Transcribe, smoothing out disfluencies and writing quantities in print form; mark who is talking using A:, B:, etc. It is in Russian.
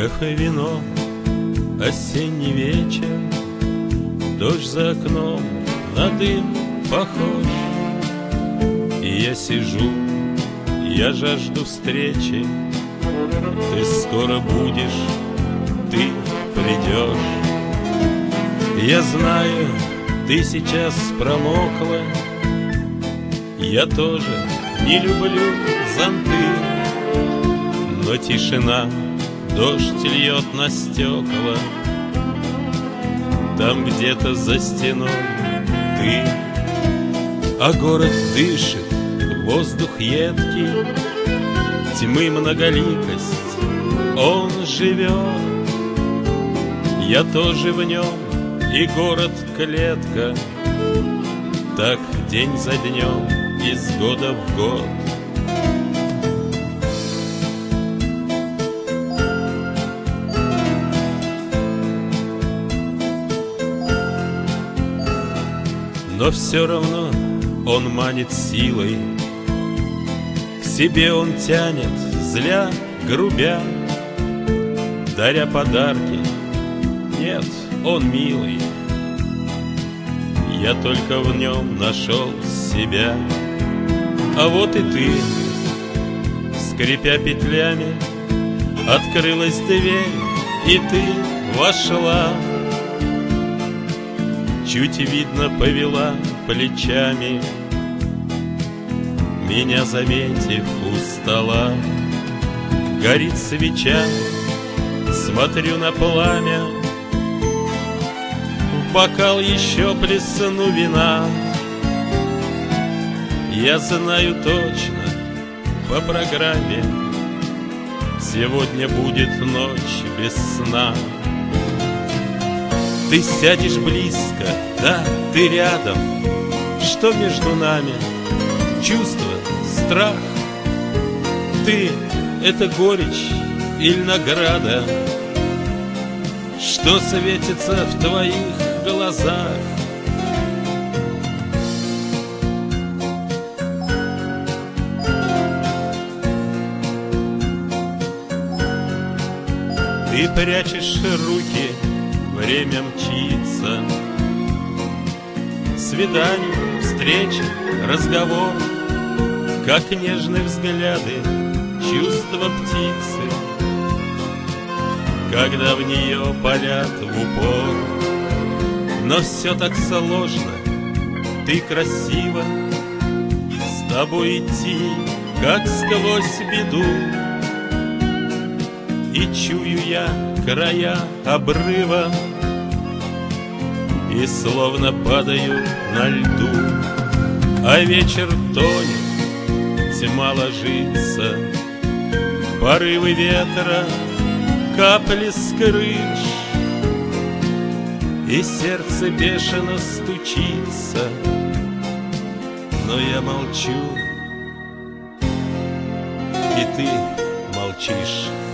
A: кафе вино, осенний вечер, дождь за окном на дым похож. И я сижу, я жажду встречи. Ты скоро будешь, ты придешь. Я знаю, ты сейчас промокла. Я тоже не люблю зонты, но тишина, дождь льет на стекла. Там где-то за стеной ты, а город дышит, воздух едкий, тьмы многоликость, он живет. Я тоже в нем, и город клетка, так день за днем, из года в год. Но все равно он манит силой, к себе он тянет, зля, грубя, даря подарки. Нет, он милый, я только в нем нашел себя. А вот и ты, скрипя петлями, открылась дверь, и ты вошла. Чуть видно повела плечами, меня заметив у стола. Горит свеча, смотрю на пламя, в бокал еще плесну вина. Я знаю точно по программе, сегодня будет ночь без сна. Ты сядешь близко, да, ты рядом. Что между нами? Чувство, страх. Ты — это горечь или награда? Что светится в твоих глазах? Ты прячешь руки, время мчится. Свидание, встреча, разговор, как нежные взгляды, чувства птицы, когда в нее палят в упор. Но все так сложно, ты красива, с тобой идти, как сквозь беду. И чую я края обрыва, и словно падаю на льду. А вечер тонет, тьма ложится, порывы ветра, капли с крыш, и сердце бешено стучится. Но я молчу, и ты молчишь.